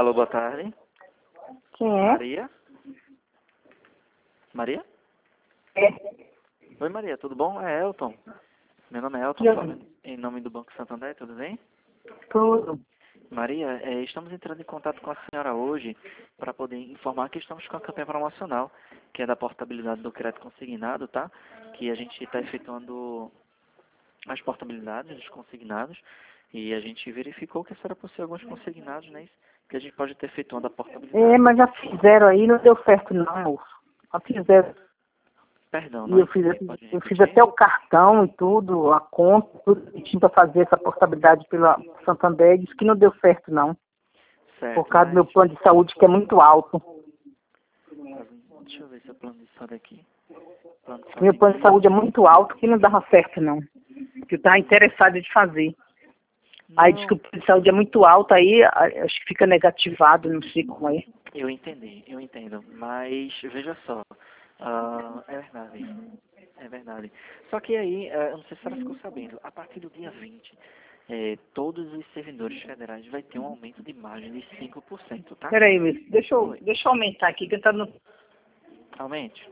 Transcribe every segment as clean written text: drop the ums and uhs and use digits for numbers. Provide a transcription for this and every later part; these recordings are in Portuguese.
Alô, boa tarde. Quem é? Maria? Maria? É. Oi, Maria, tudo bom? É Elton. Meu nome é Elton, Eu- falando em nome do Banco Santander, tudo bem? Tudo. Maria, estamos entrando em contato com a senhora hoje para poder informar que estamos com a campanha promocional, que é da portabilidade do crédito consignado, tá? Que a gente está efetuando as portabilidades dos consignados e a gente verificou que a senhora possui alguns consignados, né? Que a gente pode ter efetuando a portabilidade. É, mas já fizeram aí, não deu certo não, moço. Já fizeram. Perdão, E não entendi. Pode eu fiz repetir? até o cartão e tudo, a conta, tudo que tinha para fazer essa portabilidade pela Santander, disse que não deu certo não. Certo, Por causa do meu mas... plano de saúde, que é muito alto. Deixa eu ver se eu plano de saúde aqui. Plano de Meu saúde plano de guia. saúde é muito alto, que não dava certo não. Que eu estava interessada de fazer. Aí diz que Não, o plano de saúde é muito alto, aí acho que fica negativado, não sei como é. eu entendo. Mas veja só, é verdade. É verdade. Só que aí, eu não sei se ela ficou sabendo, a partir do dia 20, todos os servidores federais vai ter um aumento de margem de 5%, tá? Peraí, Luiz, Oi, deixa eu aumentar aqui, que tá no... aumente.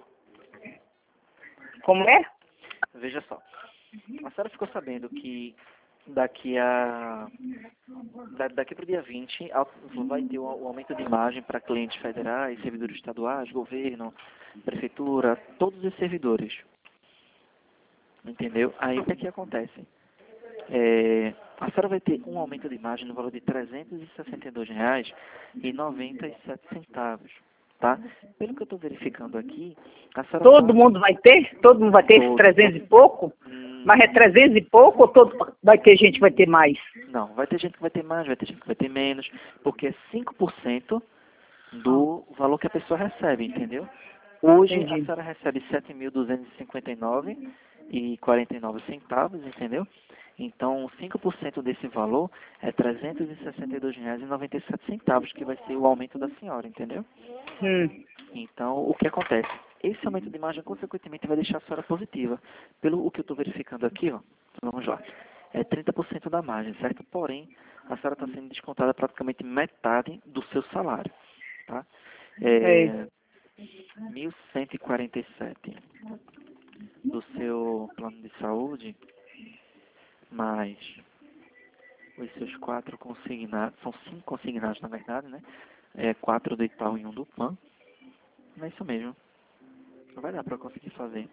Como é? Veja só, a senhora ficou sabendo que daqui para o dia 20 vai ter o aumento de margem para clientes federais, servidores estaduais, governo, prefeitura, todos os servidores. Entendeu? Aí o que é que acontece? A senhora vai ter um aumento de margem no valor de R$ 362,97, tá? Pelo que eu estou verificando aqui, a senhora Todo tá... mundo vai ter? Todo mundo vai ter esses Todos, 300 e pouco? Mas é 300 e pouco ou vai ter gente que vai ter mais? não, vai ter gente que vai ter mais, vai ter gente que vai ter menos, porque é 5% do valor que a pessoa recebe, entendeu? Hoje a Entendi. senhora recebe R$ 7.259,49, entendeu? Então, 5% desse valor é R$ 362,97, que vai ser o aumento da senhora, entendeu? Então, o que acontece? Esse aumento de margem, consequentemente, vai deixar a senhora positiva. Pelo o que eu estou verificando aqui, ó, vamos lá, é 30% da margem, certo? Porém, a senhora está sendo descontada praticamente metade do seu salário, tá? É. 1.147 do seu plano de saúde, mais os seus 4 consignados, são 5 consignados na verdade, né? 4 do Itaú e 1 do PAN. Não é isso mesmo. Não vai dar para conseguir fazer.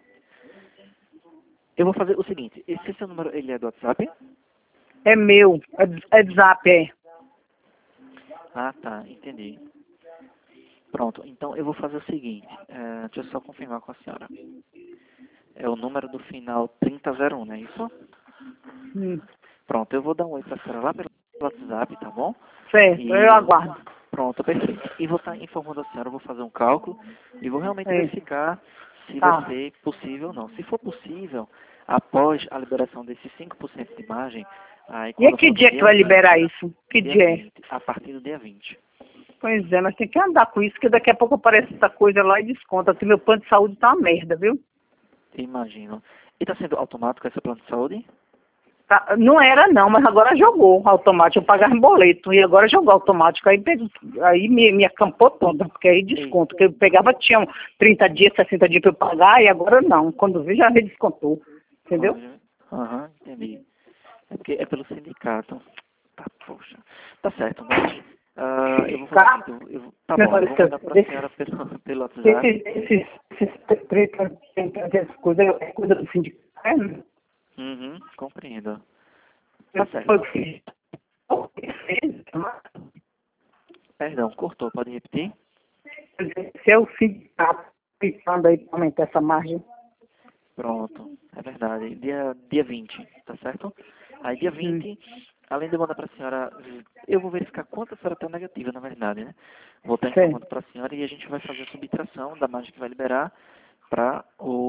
Eu vou fazer o seguinte, esse seu número, ele é do WhatsApp? É meu. É de zap, é. Ah, tá, entendi. Pronto, então eu vou fazer o seguinte, deixa eu só confirmar com a senhora. É o número do final 3001, não é isso? Hum. Pronto, eu vou dar um oi pra senhora lá pelo WhatsApp, tá bom? Certo, eu E aguardo. pronto, perfeito. E vou estar informando a senhora, eu vou fazer um cálculo e vou realmente É. verificar se vai Tá. ser possível ou não. Se for possível, após a liberação desses 5% de margem, aí E é quando que for no dia que dia vai 20, liberar isso? Que dia dia é? 20, a partir do dia 20. Pois é, mas tem que andar com isso, que daqui a pouco aparece essa coisa lá e desconta. Que meu plano de saúde tá uma merda, viu? Imagino. E está sendo automático esse plano de saúde? Tá, não era não, mas agora jogou automático. Eu pagava em boleto e agora jogou automático. Aí me acampou toda, porque aí Ei, desconto. Que eu pegava, tinha 30 dias, 60 dias para eu pagar e agora não. Quando vi, já redescontou. Entendeu? aham, entendi. É porque é pelo sindicato. Tá, poxa. Tá certo, mas eu vou fazer o Tá? seguinte, tá bom, eu vou mandar pra senhora pelo WhatsApp. Esses 30 coisa é coisa do sindicato. Né? Uhum, compreendo. Tá Não foi certo. o que fez. Perdão, cortou, pode repetir? Se é o sindicato pensando aí para aumentar essa margem. Pronto, é verdade. Dia 20, tá certo? Aí dia Hum. 20, além de eu mandar pra senhora, eu vou verificar quanto a senhora tá negativa, na verdade, né? Vou estar Sim. informando pra senhora e a gente vai fazer a subtração da margem que vai liberar para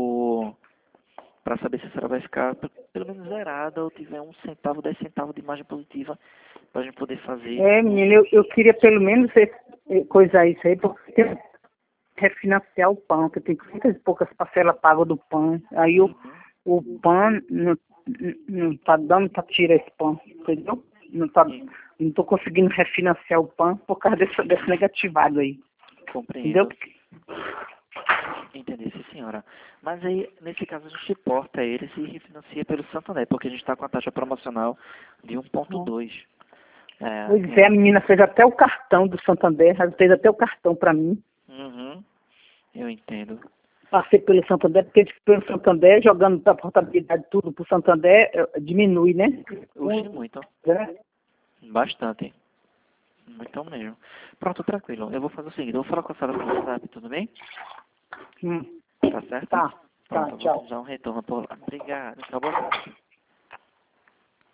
saber se a senhora vai ficar pelo menos zerada ou tiver 1 centavo, 10 centavos de margem positiva para a gente poder fazer. É, menina, eu queria pelo menos coisar isso aí, porque refinanciar o pão, que tem 500 e poucas parcelas pagas do pão. Aí Uhum. o pão não tá dando para tirar esse pão, entendeu? Não tá, E- não tô conseguindo refinanciar o PAN por causa desse negativado aí. Compreendo. Entendeu? Entendi, sim, senhora. Mas aí, nesse caso, a gente porta eles e refinancia pelo Santander, porque a gente está com a taxa promocional de 1,2. Pois é, a menina fez até o cartão do Santander, ela fez até o cartão para mim. Uhum, eu entendo. Passei pelo Santander, porque pelo Santander, jogando a portabilidade tudo pro Santander, diminui, né? Oxe, muito. Né? Bastante. Muito mesmo. Pronto, tranquilo. Eu vou fazer o seguinte, eu vou falar com a senhora pelo WhatsApp, tudo bem? Tá certo? Tá, Pronto, eu tchau. vou te dar um retorno por lá. Obrigado, tchau, boa tarde.